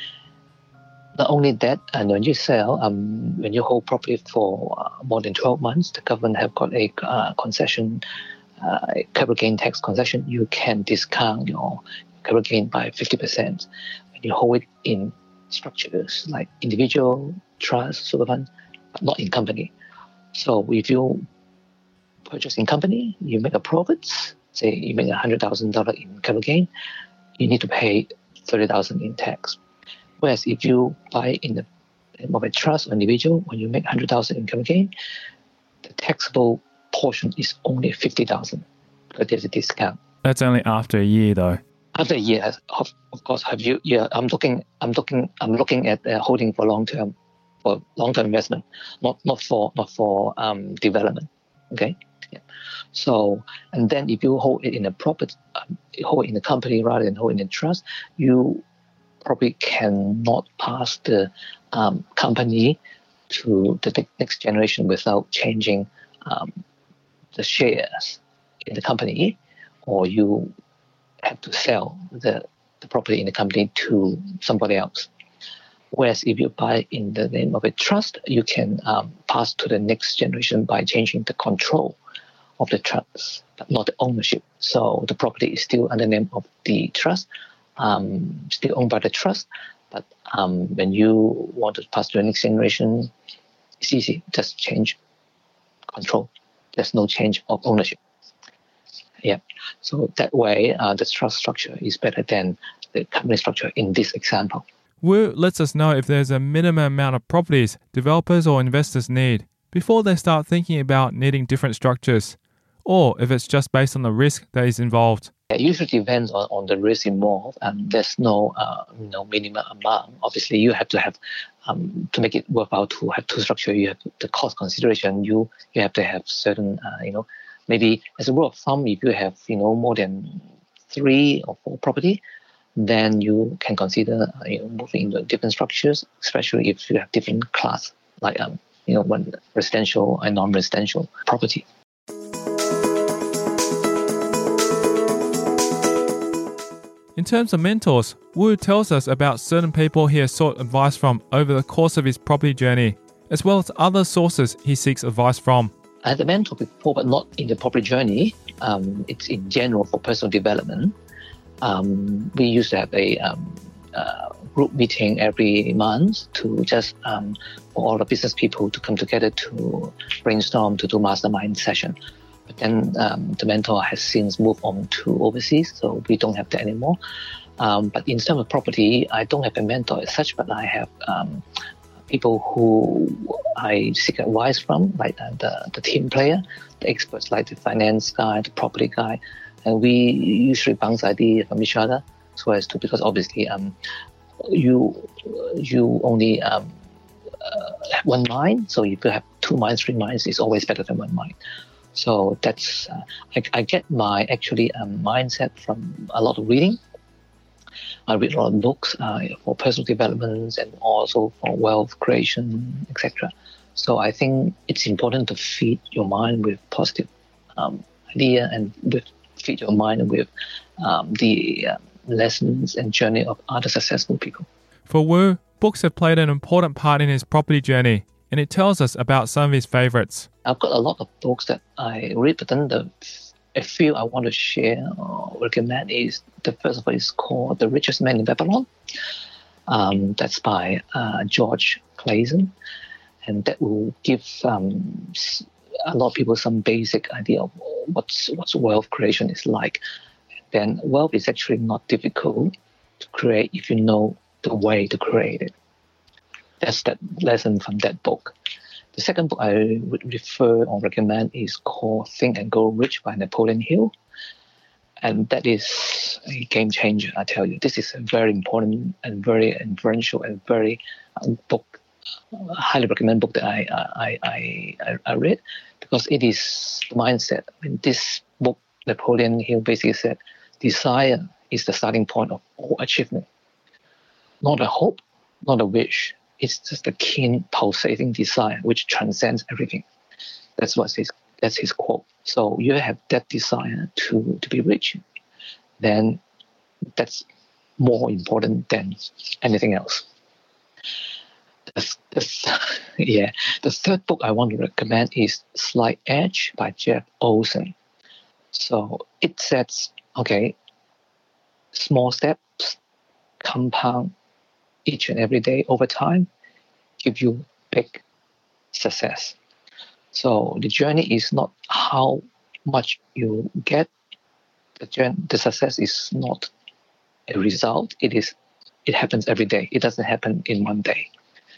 Not only that, and when you sell, um, when you hold property for uh, more than twelve months, the government have got a uh, concession, uh, capital gain tax concession. You can discount your capital gain by fifty percent when you hold it in structures like individual, trust, super fund, but not in company. So if you purchase in company, you make a profit, say you make one hundred thousand dollars in capital gain, you need to pay thirty thousand dollars in tax. Whereas if you buy in the name of a trust or individual, when you make one hundred thousand dollars in capital gain, the taxable portion is only fifty thousand dollars because there's a discount. That's only after a year though. After a year, of, of course, have you? Yeah, I'm looking. I'm looking. I'm looking at uh, holding for long term, for long term investment, not not for not for um, development. Okay. Yeah. So, and then if you hold it in a profit, um, hold it in a company rather than hold it in a trust, you probably cannot pass the um, company to the next generation without changing um, the shares in the company, or you have to sell the, the property in the company to somebody else. Whereas if you buy in the name of a trust, you can um, pass to the next generation by changing the control of the trust, but not the ownership. So the property is still under the name of the trust, um, still owned by the trust, but um, when you want to pass to the next generation, it's easy, just change control. There's no change of ownership. Yeah, so that way uh, the trust structure is better than the company structure in this example. Wu lets us know if there's a minimum amount of properties developers or investors need before they start thinking about needing different structures, or if it's just based on the risk that is involved. It usually depends on, on the risk involved, and there's no uh, no minimum amount. Obviously, you have to have um, to make it worthwhile to have two structures. You have the cost consideration. You you have to have certain uh, you know. Maybe as a rule of thumb, if you have you know more than three or four property, then you can consider uh, you know moving into different structures, especially if you have different class, like um you know one residential and non-residential property. In terms of mentors, Wu tells us about certain people he has sought advice from over the course of his property journey, as well as other sources he seeks advice from. I had a mentor before, but not in the property journey. Um, it's in general for personal development. Um, we used to have a um, uh, group meeting every month to just um, for all the business people to come together to brainstorm, to do mastermind session. But then um, the mentor has since moved on to overseas, so we don't have that anymore. Um, but in terms of property, I don't have a mentor as such, but I have um, people who I seek advice from, like uh, the, the team player, the experts like the finance guy, the property guy, and we usually bounce ideas from each other so as to, because obviously um, you you only um, uh, have one mind, so if you have two minds, three minds, it's always better than one mind. So that's, uh, I, I get my actually um, mindset from a lot of reading. I read a lot of books uh, for personal development and also for wealth creation, et cetera. So I think it's important to feed your mind with positive um, idea and with feed your mind with um, the uh, lessons and journey of other successful people. For Wu, books have played an important part in his property journey, and it tells us about some of his favorites. I've got a lot of books that I read, but then the a few I want to share or recommend is, the first one is called The Richest Man in Babylon. Um, that's by uh, George Clason, and that will give um, a lot of people some basic idea of what's what's wealth creation is like. Then wealth is actually not difficult to create if you know the way to create it. That's that lesson from that book. The second book I would refer or recommend is called Think and Grow Rich by Napoleon Hill. And that is a game changer, I tell you. This is a very important and very influential and very uh, book, uh, highly recommend book that I, I, I, I, I read, because it is the mindset. I mean, this book, Napoleon Hill basically said, desire is the starting point of all achievement. Not a hope, not a wish. It's just a keen, pulsating desire which transcends everything. That's what his that's his quote. So you have that desire to, to be rich, then that's more important than anything else. The, the, yeah, the third book I want to recommend is Slight Edge by Jeff Olson. So it says, okay, small steps compound each and every day over time, give you big success. So the journey is not how much you get. The journey, the success is not a result. It is. It happens every day. It doesn't happen in one day.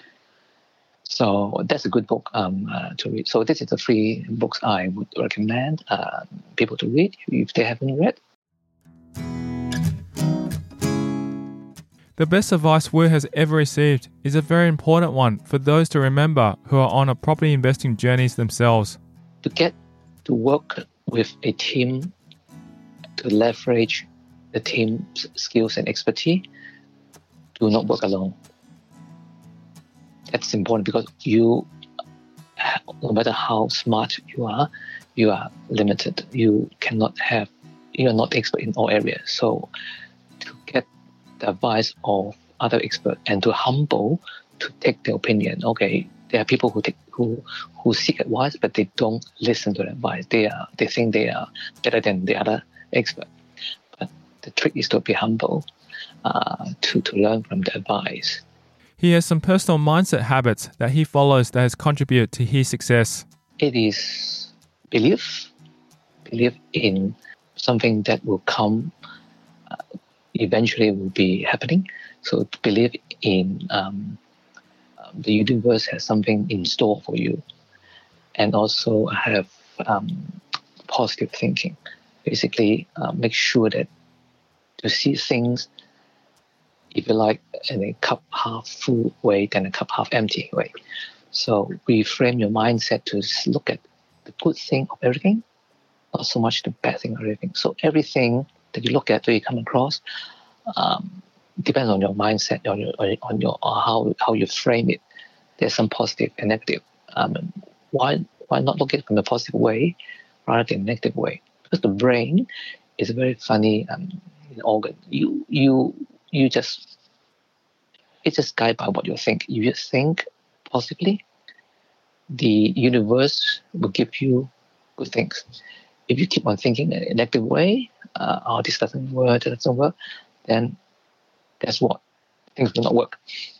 So that's a good book um, uh, to read. So this is the three books I would recommend uh, people to read if they haven't read. The best advice Wu has ever received is a very important one for those to remember who are on a property investing journeys themselves. To get to work with a team, to leverage the team's skills and expertise, do not work alone. That's important because you, no matter how smart you are, you are limited. You cannot have, you are not expert in all areas. So to get the advice of other experts and to humble to take their opinion. Okay, there are people who take who who seek advice, but they don't listen to the advice. They are they think they are better than the other expert. But the trick is to be humble, uh, to to learn from the advice. He has some personal mindset habits that he follows that has contributed to his success. It is belief, belief in something that will come. Uh, eventually will be happening. So to believe in um, the universe has something in store for you, and also have um, positive thinking. Basically, uh, make sure that to see things, if you like, in a cup half full way than a cup half empty way. So reframe your mindset to look at the good thing of everything, not so much the bad thing of everything. So everything that you look at, that you come across, um, depends on your mindset, on your, on your, or how how you frame it. There's some positive and negative. Um, why why not look at it from a positive way rather than a negative way? Because the brain is a very funny um, organ. You you you just it's just guided by what you think. You just think positively, the universe will give you good things. If you keep on thinking in a negative way, uh, oh, this doesn't work, that doesn't work, then that's what things will not work.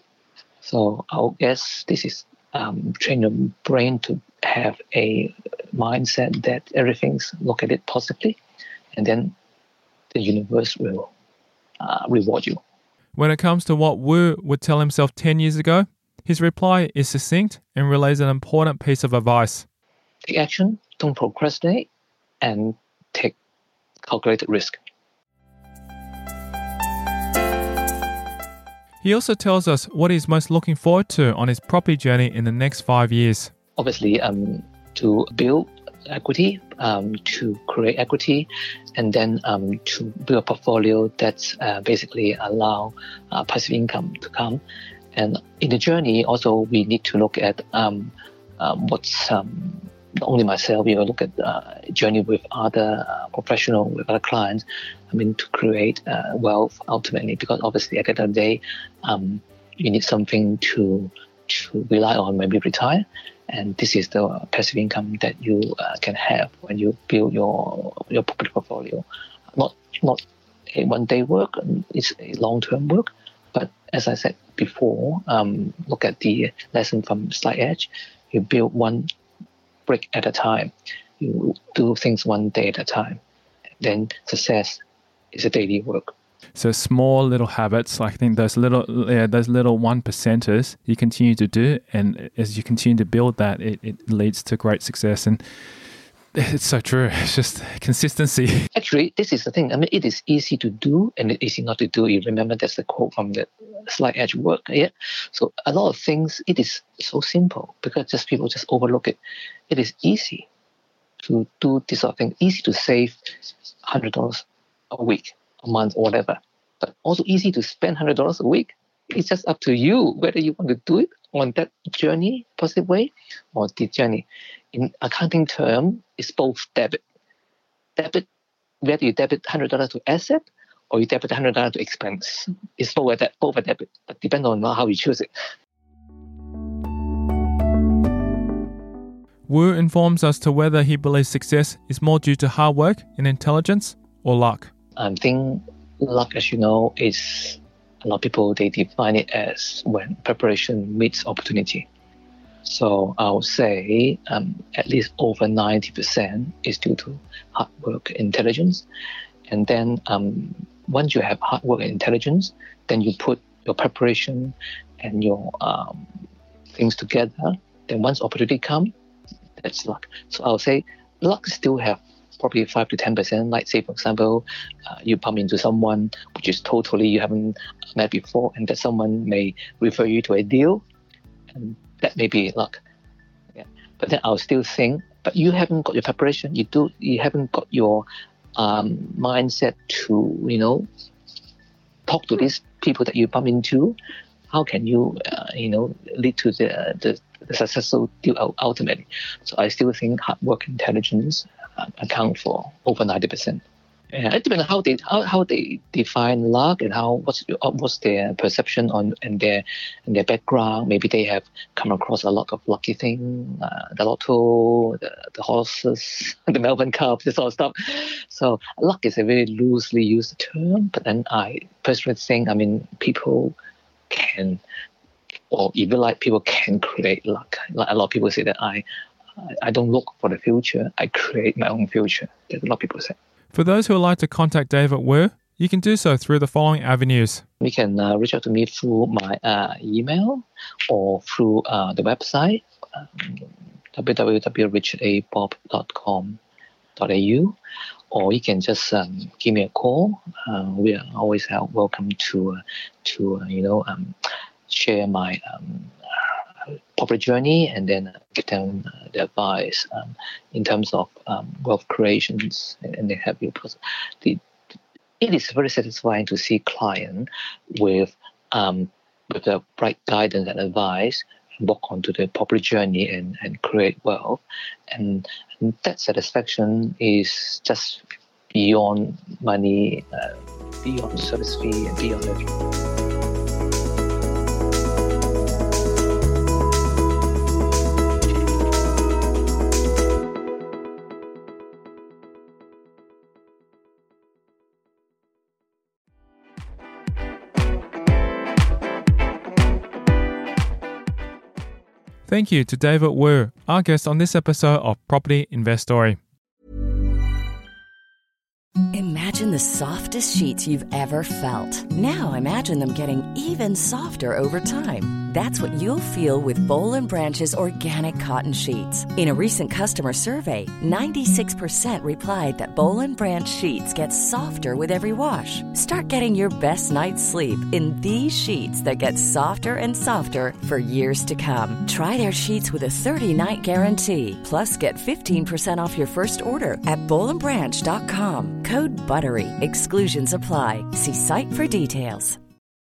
So I guess this is um, train your brain to have a mindset that everything's look at it positively, and then the universe will uh, reward you. When it comes to what Wu would tell himself ten years ago, his reply is succinct and relays an important piece of advice. Take action, don't procrastinate, and take calculated risk. He also tells us what he's most looking forward to on his property journey in the next five years. Obviously, um, to build equity, um, to create equity, and then um, to build a portfolio that's uh, basically allow uh, passive income to come. And in the journey, also, we need to look at um, um, what's um, not only myself, we will look at uh, journey with other uh, professionals, with other clients, I mean, to create uh, wealth ultimately, because obviously at the end of the day, um, you need something to to rely on when we retire. And this is the passive income that you uh, can have when you build your your property portfolio. Not not a one-day work, it's a long-term work. But as I said before, um, look at the lesson from Slight Edge. You build one brick at a time. You do things one day at a time. Then success is a daily work. So small little habits, like I think those little, yeah, those little one percenters you continue to do, and as you continue to build that, it, it leads to great success. And it's so true. It's just consistency. Actually, this is the thing. I mean, it is easy to do and it's easy not to do. You remember that's the quote from the Slight Edge work. Yeah. So a lot of things, it is so simple because just people just overlook it. It is easy to do this sort of thing. Easy to save one hundred dollars a week, a month, or whatever. But also easy to spend one hundred dollars a week. It's just up to you whether you want to do it on that journey, positive way, or the journey. In accounting term, it's both debit. Debit, whether you debit one hundred dollars to asset or you debit one hundred dollars to expense. It's both a, de- both a debit, but depends on how you choose it. Wu informs us to whether he believes success is more due to hard work and intelligence or luck. I think luck, as you know, is a lot of people, they define it as when preparation meets opportunity. So I would say um, at least over ninety percent is due to hard work, intelligence. And then um, once you have hard work and intelligence, then you put your preparation and your um, things together. Then once opportunity comes, that's luck. So I would say luck still have probably five to ten percent. Like say, for example, uh, you bump into someone which is totally you haven't met before, and that someone may refer you to a deal, and that may be luck. Yeah. But then I'll still think, but you haven't got your preparation. You do. You haven't got your um, mindset to, you know, talk to these people that you bump into. How can you, uh, you know, lead to the, the the successful deal ultimately? So I still think hard work, intelligence uh, account for over ninety percent. Yeah, it depends on how they how, how they define luck and how what's what's their perception on and their and their background. Maybe they have come across a lot of lucky things, uh, the lotto, the, the horses, the Melbourne Cup, this sort of stuff. So luck is a very loosely used term, but then I personally think, I mean, people can, or if you like, people can create luck. Like a lot of people say that I I don't look for the future, I create my own future. That's a lot of people say. For those who would like to contact David Wu, you can do so through the following avenues. You can uh, reach out to me through my uh, email or through uh, the website, um, w w w dot richard a bob dot com dot a u, or you can just um, give me a call. Uh, we are always uh, welcome to uh, to uh, you know um, share my um, property journey and then give them uh, the advice um, in terms of um, wealth creations and, and they have you. Because the, it is very satisfying to see client with um, with the right guidance and advice and walk onto the property journey and, and create wealth, and, and that satisfaction is just beyond money, uh, beyond service fee, and beyond everything. Thank you to David Wu, our guest on this episode of Property Investory. Imagine the softest sheets you've ever felt. Now imagine them getting even softer over time. That's what you'll feel with Boll and Branch's organic cotton sheets. In a recent customer survey, ninety-six percent replied that Boll and Branch sheets get softer with every wash. Start getting your best night's sleep in these sheets that get softer and softer for years to come. Try their sheets with a thirty-night guarantee. Plus, get fifteen percent off your first order at boll and branch dot com. Code BUTTERY. Exclusions apply. See site for details.